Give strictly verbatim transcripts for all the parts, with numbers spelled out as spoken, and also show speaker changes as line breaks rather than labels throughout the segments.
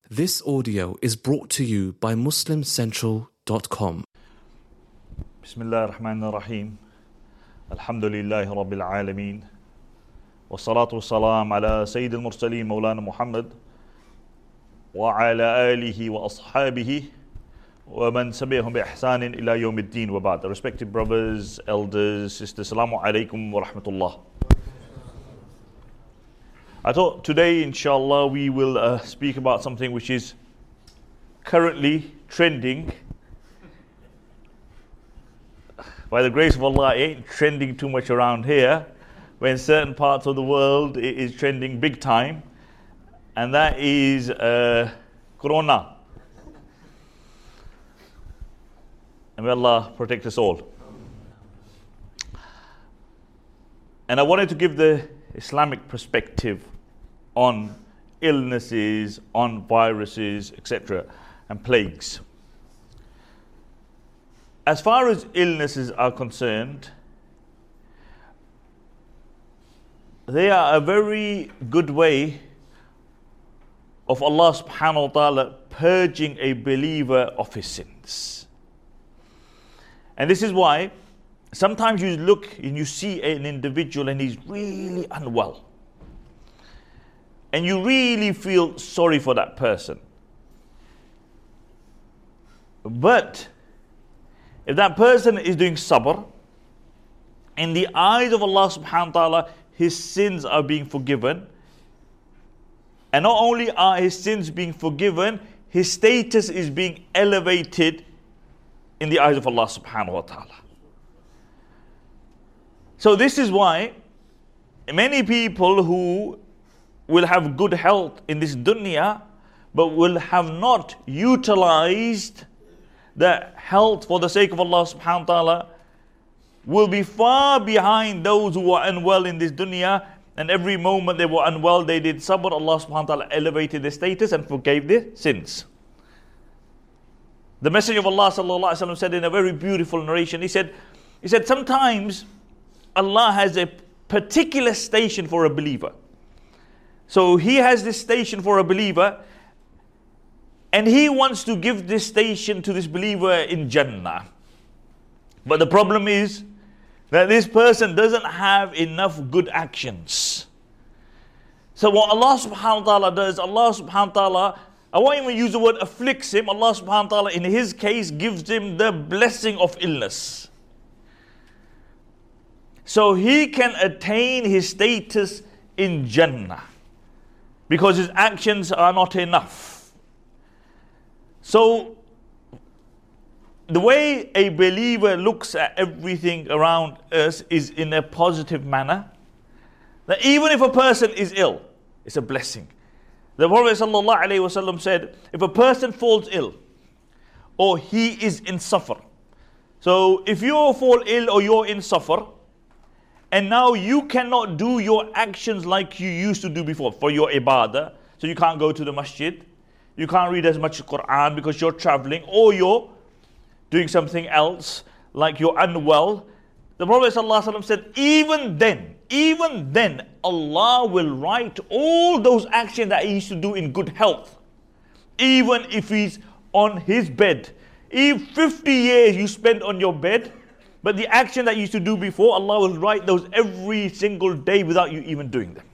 This audio is brought to you by muslim central dot com.
Bismillah ar-Rahman ar-Rahim. Alhamdulillahi Rabbil Alameen. Wassalatu wassalam ala Sayyid al-Mursaleen Mawlana Muhammad wa ala alihi wa ashabihi wa man sabihum bi ihsanin ila yawmiddin wa ba'd. Respected brothers, elders, sisters, Assalamu alaikum wa rahmatullah. I thought today, inshallah, we will uh, speak about something which is currently trending. By the grace of Allah, it ain't trending too much around here. When certain parts of the world it is trending big time, and that is uh, Corona. And may Allah protect us all. And I wanted to give the Islamic perspective on illnesses, on viruses, et cetera, and plagues. As far as illnesses are concerned, they are a very good way of Allah subhanahu wa ta'ala purging a believer of his sins. And this is why sometimes you look and you see an individual and he's really unwell. And you really feel sorry for that person. But if that person is doing sabr, in the eyes of Allah subhanahu wa ta'ala, his sins are being forgiven. And not only are his sins being forgiven, his status is being elevated in the eyes of Allah subhanahu wa ta'ala. So this is why many people who will have good health in this dunya, but will have not utilized the health for the sake of Allah subhanahu wa ta'ala, will be far behind those who are unwell in this dunya. And every moment they were unwell, they did sabr. Allah subhanahu wa ta'ala elevated their status and forgave their sins. The Messenger of Allah sallallahu alaihi wasallam said in a very beautiful narration, he said, he said, sometimes Allah has a particular station for a believer. So He has this station for a believer, and He wants to give this station to this believer in Jannah. But the problem is that this person doesn't have enough good actions. So what Allah subhanahu wa ta'ala does, Allah subhanahu wa ta'ala, I won't even use the word afflicts him, Allah subhanahu wa ta'ala in his case gives him the blessing of illness. So he can attain his status in Jannah, because his actions are not enough. So the way a believer looks at everything around us is in a positive manner. That even if a person is ill, it's a blessing. The Prophet ﷺ said, if a person falls ill, or he is in suffer. So if you fall ill or you're in suffer, and now you cannot do your actions like you used to do before for your ibadah. So you can't go to the masjid. You can't read as much Quran because you're traveling, or you're doing something else, like you're unwell. The Prophet ﷺ said, even then, even then, Allah will write all those actions that he used to do in good health. Even if he's on his bed. If fifty years you spend on your bed, but the action that you used to do before, Allah will write those every single day without you even doing them.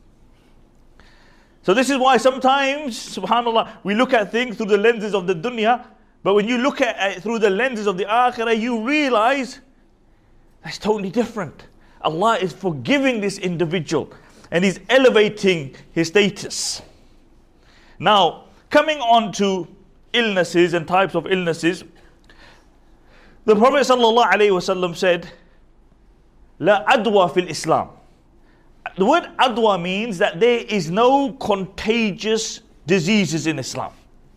So this is why sometimes, subhanAllah, we look at things through the lenses of the dunya, but when you look at it through the lenses of the akhirah, you realize that's totally different. Allah is forgiving this individual and He's elevating his status. Now, coming on to illnesses and types of illnesses, the Prophet sallallahu alaihi wasallam said, "La adwa fil Islam." The word adwa means that there is no contagious diseases in Islam.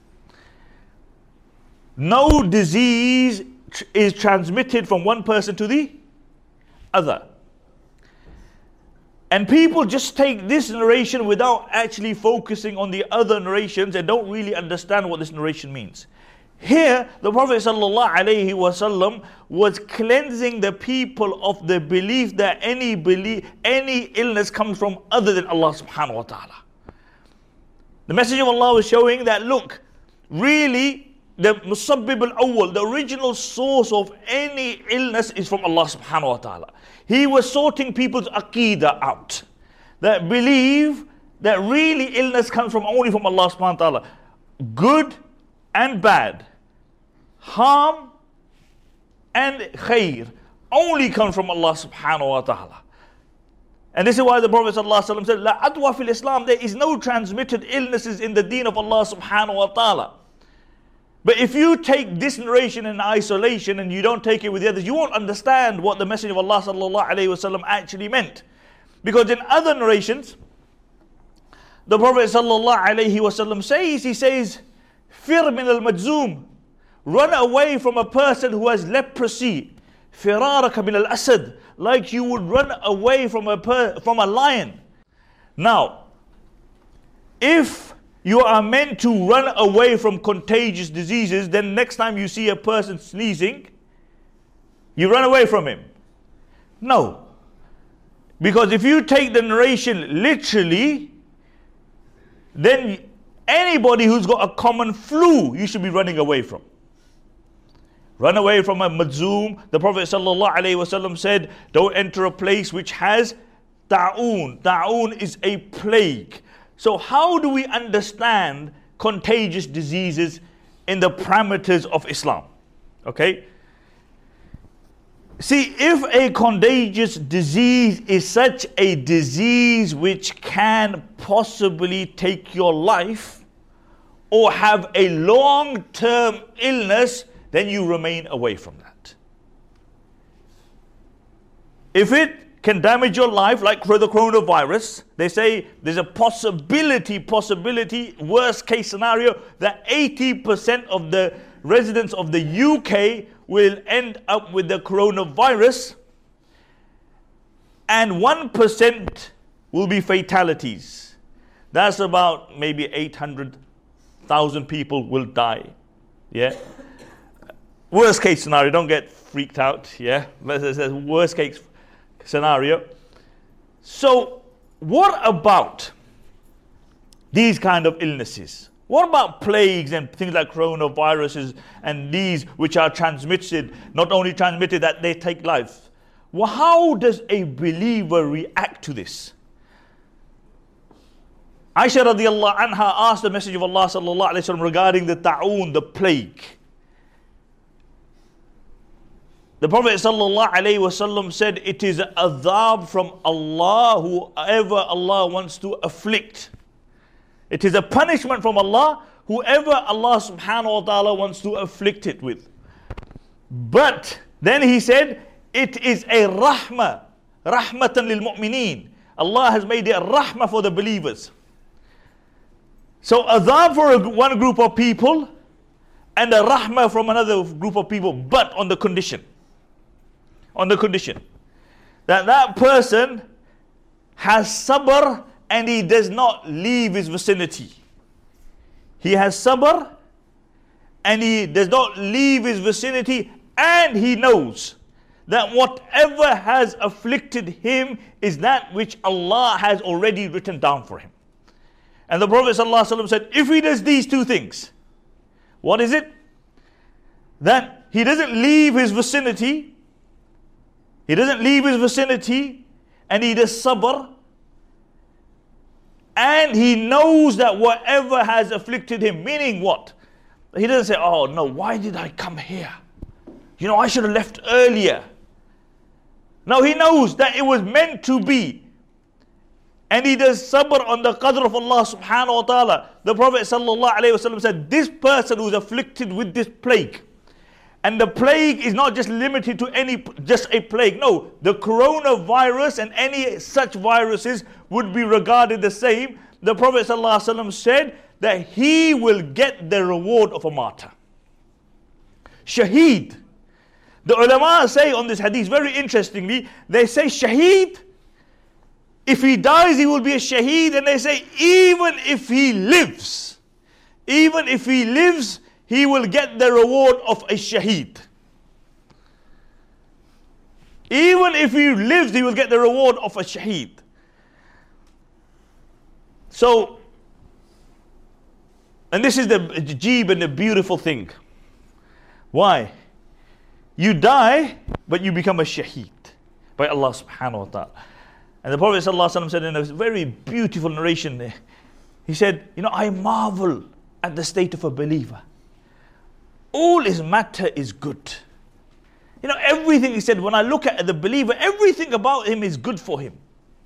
No disease tr- is transmitted from one person to the other. And people just take this narration without actually focusing on the other narrations and don't really understand what this narration means. Here, the Prophet ﷺ was cleansing the people of the belief that any belief, any illness comes from other than Allah subhanahu wa ta'ala. The Messenger of Allah was showing that, look, really, the Musabbib al-Awwal, the original source of any illness is from Allah subhanahu wa ta'ala. He was sorting people's aqeedah out, that believe that really illness comes from only from Allah subhanahu wa ta'ala. Good and bad, harm and khair, only come from Allah subhanahu wa ta'ala. And this is why the Prophet ﷺ said, La adwa fil Islam, there is no transmitted illnesses in the deen of Allah subhanahu wa ta'ala. But if you take this narration in isolation and you don't take it with the others, you won't understand what the Messenger of Allah sallallahu alayhi wasallam actually meant. Because in other narrations, the Prophet sallallahu alayhi wasallam says, he says, Fir min al-majzoom, run away from a person who has leprosy. Firaraka min al-asad, like you would run away from a per, from a lion. Now, if you are meant to run away from contagious diseases, then next time you see a person sneezing, you run away from him. No. Because if you take the narration literally, then anybody who's got a common flu, you should be running away from. Run away from a majzoom. The Prophet ﷺ said, don't enter a place which has ta'un. Ta'un is a plague. So how do we understand contagious diseases in the parameters of Islam? Okay. See, if a contagious disease is such a disease which can possibly take your life or have a long-term illness, then you remain away from that. If it can damage your life, like for the coronavirus, they say there's a possibility, possibility, worst case scenario, that eighty percent of the residents of the U K will end up with the coronavirus, and one percent will be fatalities. That's about maybe eight hundred thousand people will die. Yeah. Worst case scenario, don't get freaked out, yeah? But it's a worst case scenario. So, what about these kind of illnesses? What about plagues and things like coronaviruses and these which are transmitted, not only transmitted that they take life? Well, how does a believer react to this? Aisha radiallahu anha asked the Messenger of Allah sallallahu alayhi wa sallam regarding the ta'un, the plague. The Prophet sallallahu alaihi wasallam said, it is adhab from Allah, whoever Allah wants to afflict. It is a punishment from Allah, whoever Allah subhanahu wa ta'ala wants to afflict it with. But then he said, it is a rahmah, rahmatan lil mu'mineen. Allah has made it a rahmah for the believers. So adhab for a, one group of people and a rahmah from another group of people, but on the condition. On the condition that that person has sabr and he does not leave his vicinity. He has sabr and he does not leave his vicinity, and he knows that whatever has afflicted him is that which Allah has already written down for him. And the Prophet ﷺ said, if he does these two things, what is it? That he doesn't leave his vicinity, He doesn't leave his vicinity, and he does sabr, and he knows that whatever has afflicted him, meaning what? He doesn't say, oh no, why did I come here? You know, I should have left earlier. No, he knows that it was meant to be. And he does sabr on the qadr of Allah subhanahu wa ta'ala. The Prophet sallallahu alayhi wa sallam said, this person who is afflicted with this plague, and the plague is not just limited to any, just a plague. No, the coronavirus and any such viruses would be regarded the same. The Prophet ﷺ said that he will get the reward of a martyr. Shaheed. The ulama say on this hadith, very interestingly, they say shaheed, if he dies he will be a shaheed, and they say even if he lives, even if he lives, he will get the reward of a shaheed. Even if he lives, he will get the reward of a shaheed. So, And this is the jeeb and the beautiful thing. Why? You die, but you become a shaheed by Allah subhanahu wa ta'ala. And the Prophet sallallahu alaihi wasallam said in a very beautiful narration there, he said, you know, I marvel at the state of a believer. All his matter is good. You know, everything, he said, when I look at the believer, everything about him is good for him.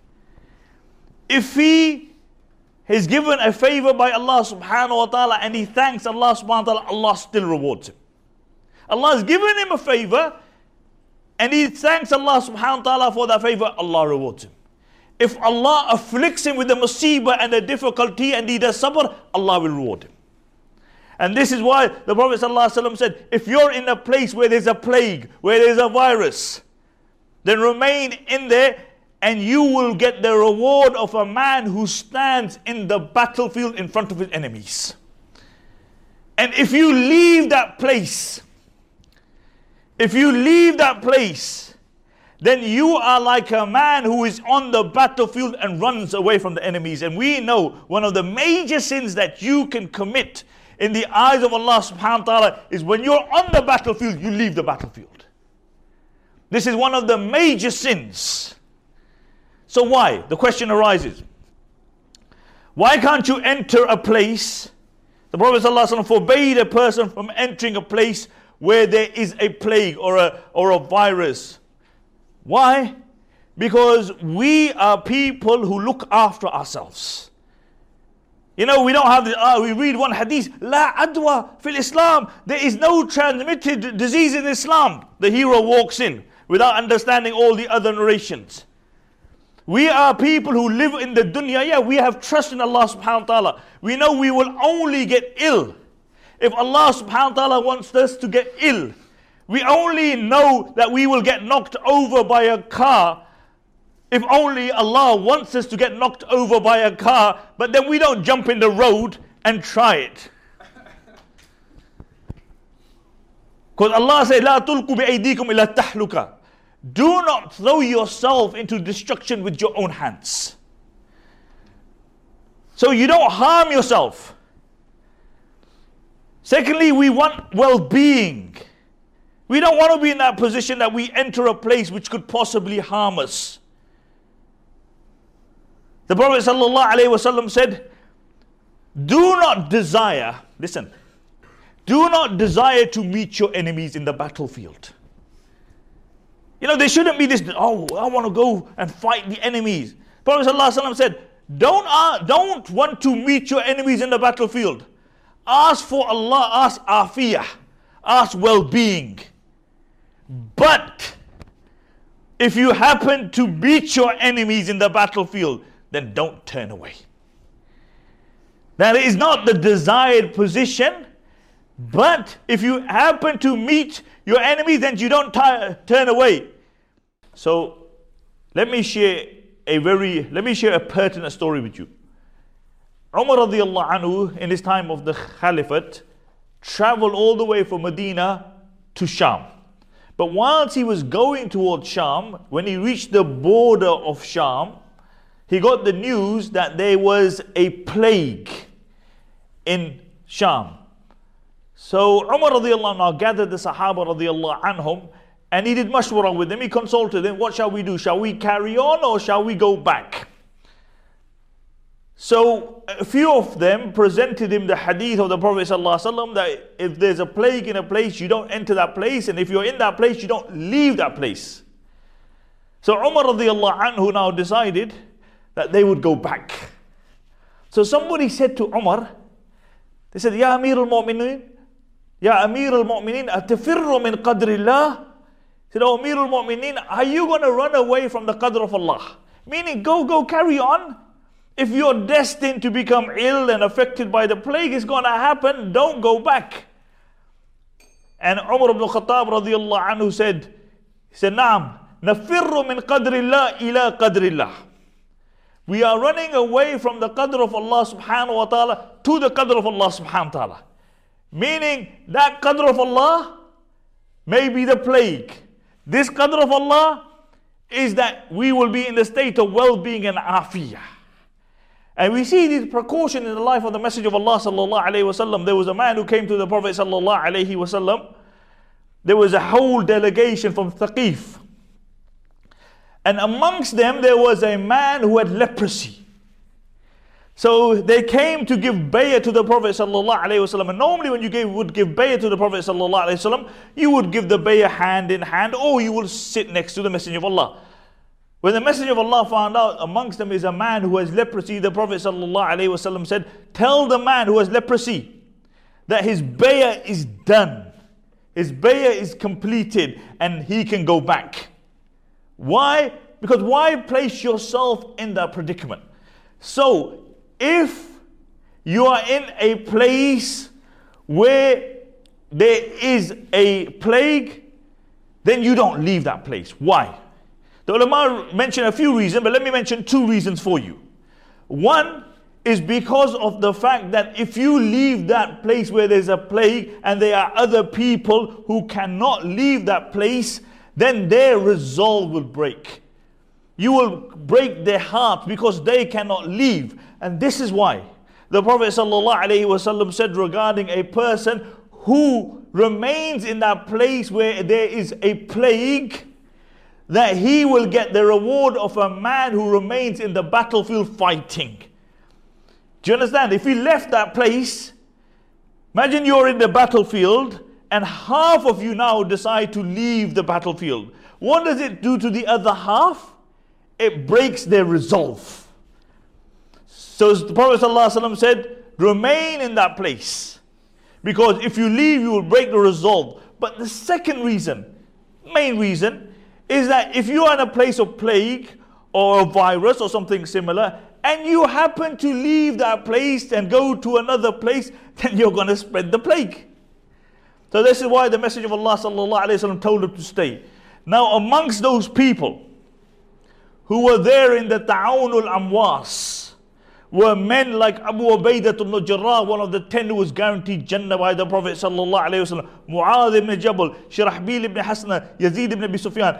If he is given a favor by Allah subhanahu wa ta'ala and he thanks Allah subhanahu wa ta'ala, Allah still rewards him. Allah has given him a favor and he thanks Allah subhanahu wa ta'ala for that favor, Allah rewards him. If Allah afflicts him with a musibah and a difficulty and he does sabr, Allah will reward him. And this is why the Prophet ﷺ said, if you're in a place where there's a plague, where there's a virus, then remain in there and you will get the reward of a man who stands in the battlefield in front of his enemies. And if you leave that place, if you leave that place, then you are like a man who is on the battlefield and runs away from the enemies. And we know one of the major sins that you can commit in the eyes of Allah subhanahu wa ta'ala is when you're on the battlefield, you leave the battlefield. This is one of the major sins. So why? The question arises. Why can't you enter a place? The Prophet sallallahu alaihi wasallam forbade a person from entering a place where there is a plague or a, or a virus. Why? Because we are people who look after ourselves. You know, we don't have the, uh, we read one hadith, La adwa fil Islam. There is no transmitted disease in Islam. The hero walks in without understanding all the other narrations. We are people who live in the dunya. Yeah, we have trust in Allah subhanahu wa ta'ala. We know we will only get ill if Allah subhanahu wa ta'ala wants us to get ill. We only know that we will get knocked over by a car if only Allah wants us to get knocked over by a car, but then we don't jump in the road and try it. Because Allah said, "La tulku bi'aydikum ila tahluka." Do not throw yourself into destruction with your own hands. So you don't harm yourself. Secondly, we want well-being. We don't want to be in that position that we enter a place which could possibly harm us. The Prophet ﷺ said, do not desire, listen, do not desire to meet your enemies in the battlefield. You know, there shouldn't be this, oh, I want to go and fight the enemies. Prophet ﷺ said, don't, uh, don't want to meet your enemies in the battlefield. Ask for Allah, ask afiyah, ask well-being. But if you happen to meet your enemies in the battlefield, then don't turn away. That is not the desired position, but if you happen to meet your enemies, then you don't t- turn away. So let me share a very, let me share a pertinent story with you. Umar radiallahu anhu, in his time of the Caliphate, traveled all the way from Medina to Sham. But whilst he was going towards Sham, when he reached the border of Sham, he got the news that there was a plague in Sham. So Umar radiallahu anhu gathered the Sahaba radiallahu anhum and he did mashwara with them. He consulted them, what shall we do? Shall we carry on or shall we go back? So a few of them presented him the hadith of the Prophet ﷺ that if there's a plague in a place, you don't enter that place, and if you're in that place, you don't leave that place. So Umar radiallahu anhu now decided that they would go back. So somebody said to Umar, they said, Ya Amir al-Mu'minin, Ya Amir al-Mu'minin, atafirru min qadrillah. He said, Oh Amir al-Mu'minin, are you going to run away from the qadr of Allah? Meaning, go, go, carry on. If you're destined to become ill and affected by the plague, it's going to happen. Don't go back. And Umar ibn Khattab radiallahu anhu said, he said, Naam, nafirru min qadrillah ila qadrillah. We are running away from the qadr of Allah subhanahu wa ta'ala to the qadr of Allah subhanahu wa ta'ala. Meaning that qadr of Allah may be the plague. This qadr of Allah is that we will be in the state of well-being and afiyah. And we see these precautions in the life of the Messenger of Allah sallallahu alaihi wasallam. There was a man who came to the Prophet sallallahu alaihi wasallam. There was a whole delegation from Thaqif. And amongst them there was a man who had leprosy. So they came to give bay'ah to the Prophet sallallahu alaihi wasallam. And normally when you gave, would give bay'ah to the Prophet sallallahu alaihi wasallam, you would give the bay'ah hand in hand, or you will sit next to the Messenger of Allah. When the Messenger of Allah found out amongst them is a man who has leprosy, the Prophet sallallahu alaihi wasallam said, tell the man who has leprosy that his bay'ah is done. His bay'ah is completed and he can go back. Why? Because why place yourself in that predicament? So, if you are in a place where there is a plague, then you don't leave that place. Why? The ulama mention a few reasons, but let me mention two reasons for you. One is because of the fact that if you leave that place where there's a plague and there are other people who cannot leave that place, then their resolve will break. You will break their heart because they cannot leave. And this is why the Prophet ﷺ said regarding a person who remains in that place where there is a plague, that he will get the reward of a man who remains in the battlefield fighting. Do you understand? If he left that place, imagine you're in the battlefield and half of you now decide to leave the battlefield. What does it do to the other half? It breaks their resolve. So the Prophet ﷺ said, remain in that place. Because if you leave, you will break the resolve. But the second reason, main reason, is that if you are in a place of plague or a virus or something similar, and you happen to leave that place and go to another place, then you're going to spread the plague. So this is why the Messenger of Allah sallallahu alaihi wasallam told them to stay. Now amongst those people who were there in the Ta'awun al-Amwas were men like Abu Ubaidah ibn Jarrah, one of the ten who was guaranteed Jannah by the Prophet sallallahu alaihi wasallam, Mu'adh ibn Jabal, Shirahbil ibn Hasna, Yazid ibn Abi Sufyan.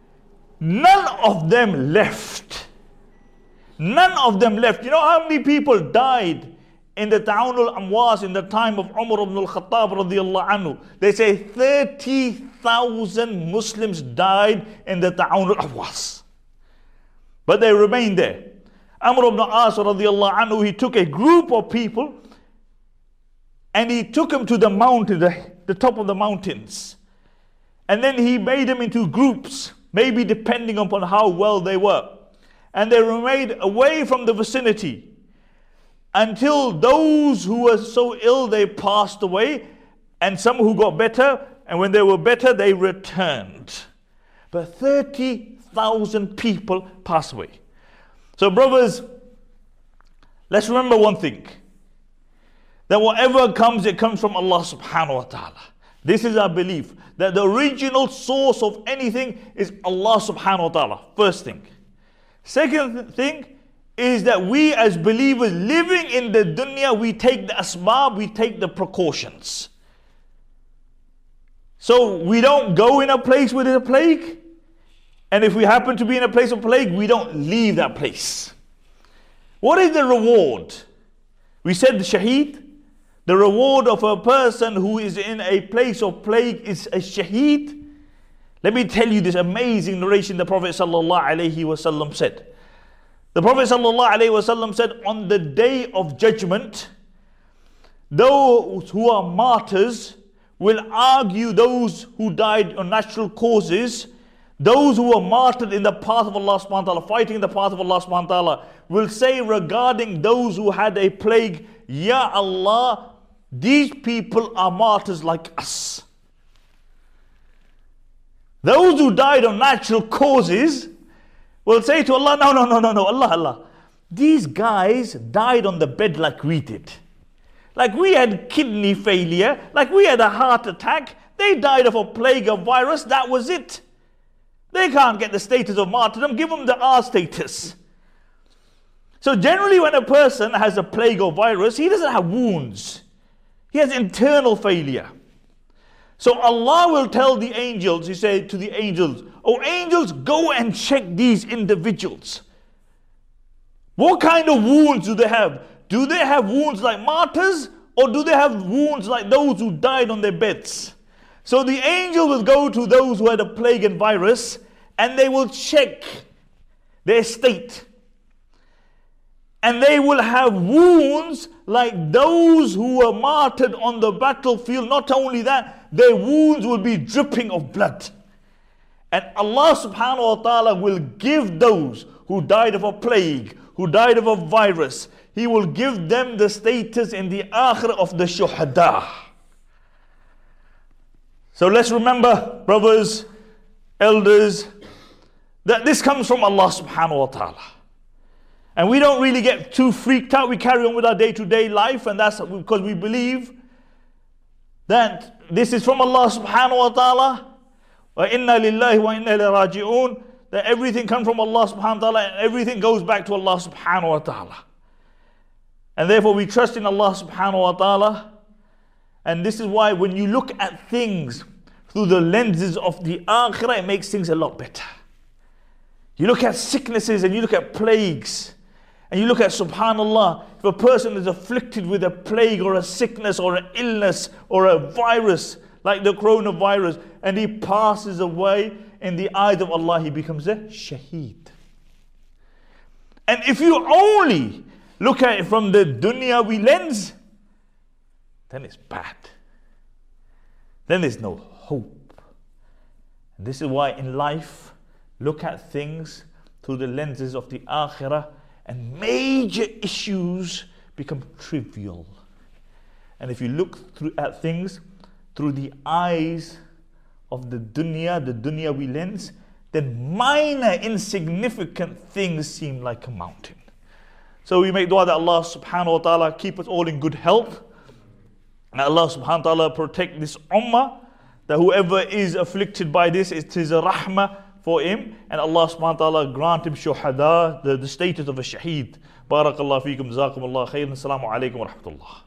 None of them left. None of them left. You know how many people died in the Ta'awun al-Amwas in the time of Umar ibn al-Khattab radiyallahu anhu? They say thirty thousand Muslims died in the Ta'awun al-Amwas. But they remained there. Amr ibn As radiyallahu anhu, he took a group of people and he took them to the mountain, the, the top of the mountains. And then he made them into groups, maybe depending upon how well they were. And they remained away from the vicinity until those who were so ill, they passed away, and some who got better, and when they were better, they returned. But thirty thousand people passed away. So brothers, let's remember one thing, that whatever comes, it comes from Allah subhanahu wa ta'ala. This is our belief, that the original source of anything is Allah subhanahu wa ta'ala. First thing. Second thing is that we as believers living in the dunya, we take the asbab, we take the precautions. So we don't go in a place where there's a plague. And if we happen to be in a place of plague, we don't leave that place. What is the reward? We said the shaheed. The reward of a person who is in a place of plague is a shaheed. Let me tell you this amazing narration the Prophet sallallahu alaihi wasallam said. The Prophet sallallahu alaihi wasallam said, on the day of judgment, those who are martyrs will argue those who died on natural causes. Those who were martyred in the path of Allah subhanahu wa ta'ala, fighting in the path of Allah subhanahu wa ta'ala, will say regarding those who had a plague, Ya Allah, these people are martyrs like us. Those who died on natural causes will say to Allah, no, no, no, no, no, Allah, Allah. These guys died on the bed like we did. Like we had kidney failure, like we had a heart attack. They died of a plague, a virus, that was it. They can't get the status of martyrdom, give them the R status. So generally when a person has a plague or virus, he doesn't have wounds. He has internal failure. So Allah will tell the angels, he said to the angels, oh angels, go and check these individuals. What kind of wounds do they have? Do they have wounds like martyrs, or do they have wounds like those who died on their beds? So the angel will go to those who had a plague and virus, and they will check their state. And they will have wounds like those who were martyred on the battlefield. Not only that, their wounds will be dripping of blood. And Allah subhanahu wa ta'ala will give those who died of a plague, who died of a virus, He will give them the status in the akhirah of the shuhada. So let's remember, brothers, elders, that this comes from Allah subhanahu wa ta'ala. And we don't really get too freaked out. We carry on with our day-to-day life, and that's because we believe that this is from Allah subhanahu wa ta'ala. Wa inna lillahi wa inna ilayhi raji'un. That everything comes from Allah subhanahu wa ta'ala, and everything goes back to Allah subhanahu wa ta'ala. And therefore we trust in Allah subhanahu wa ta'ala. And this is why when you look at things through the lenses of the akhirah, it makes things a lot better. You look at sicknesses and you look at plagues, and you look at, subhanallah, if a person is afflicted with a plague or a sickness or an illness or a virus like the coronavirus, and he passes away, in the eyes of Allah he becomes a shaheed. And if you only look at it from the dunyawi lens, then it's bad. Then there's no hope. And this is why in life, look at things through the lenses of the akhirah, and major issues become trivial. And if you look through at things through the eyes of the dunya, the dunyawi lens, then minor insignificant things seem like a mountain. So we make dua that Allah subhanahu wa ta'ala keep us all in good health, and Allah subhanahu wa ta'ala protect this ummah, that whoever is afflicted by this, it is a rahmah for him, and Allah subhanahu wa ta'ala grant him shuhada, the, the status of a shaheed. Barakallahu feekum, jazakumullah khairan, assalamu alaikum wa rahmatullah.